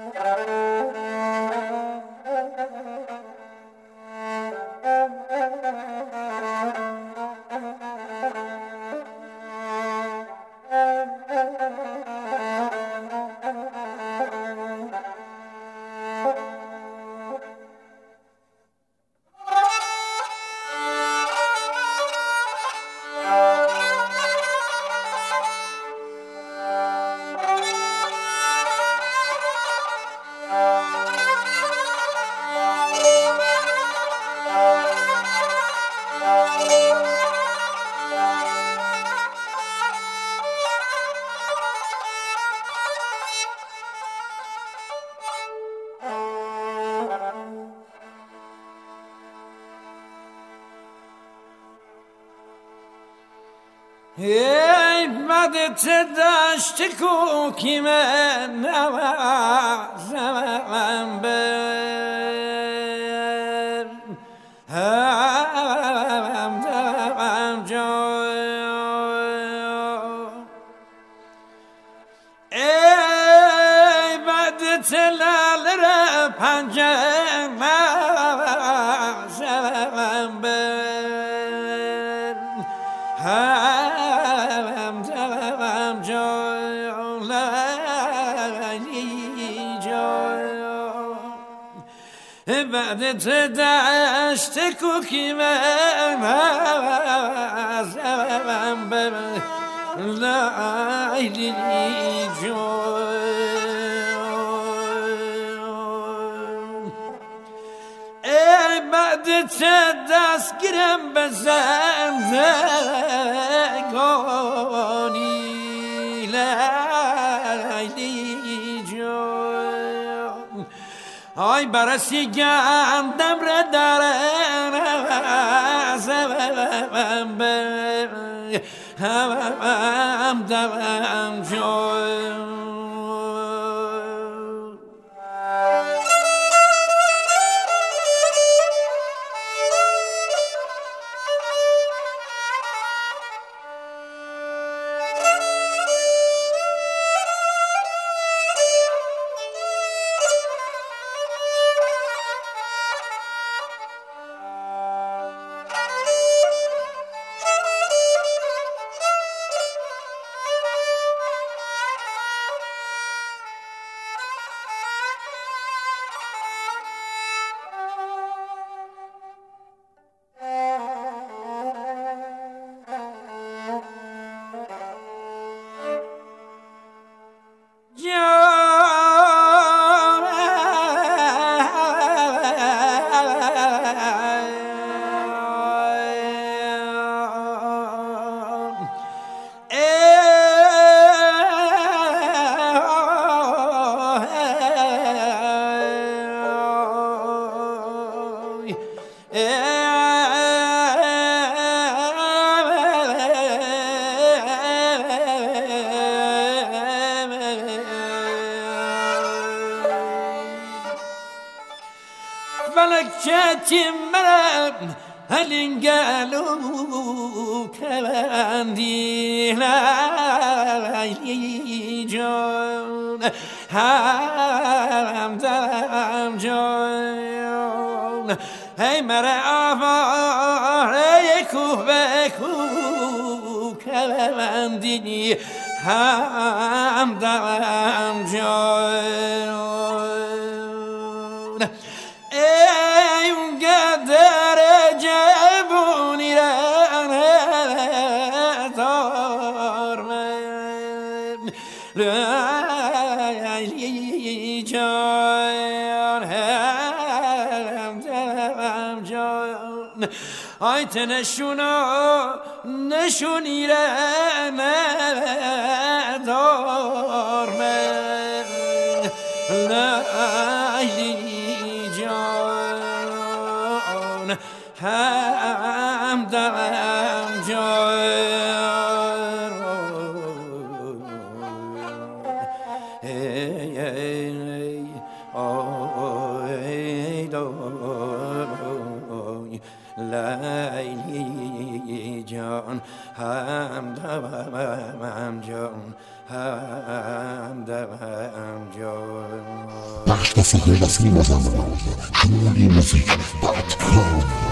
ای بدت داشت کوکی من نوازم بر هم دوام جای ای بدت لال را پنجه نوازم بر هم دوام جای لعلی جای بعدت داشت کوکی من زبم بر لعلی جای ای بعدت دست گرم بزندگانی لیلی جان آی برسی گندم را دارن زبم بر هم دوام جان فلکتی من هلنگلو کلندی لیلی جان هم دلم جان ای مره آواره کوه به کوه کلندی هم دلم جان ای اون قدر جبونی را دار من لیلی جان هم دلم جان آی نشونی را ندار من لیلی جان هم دلم جان ای لیلی جان هم دلم جان هم دلم جان Instagram, assim, mas amanhã. JuliaMusic.com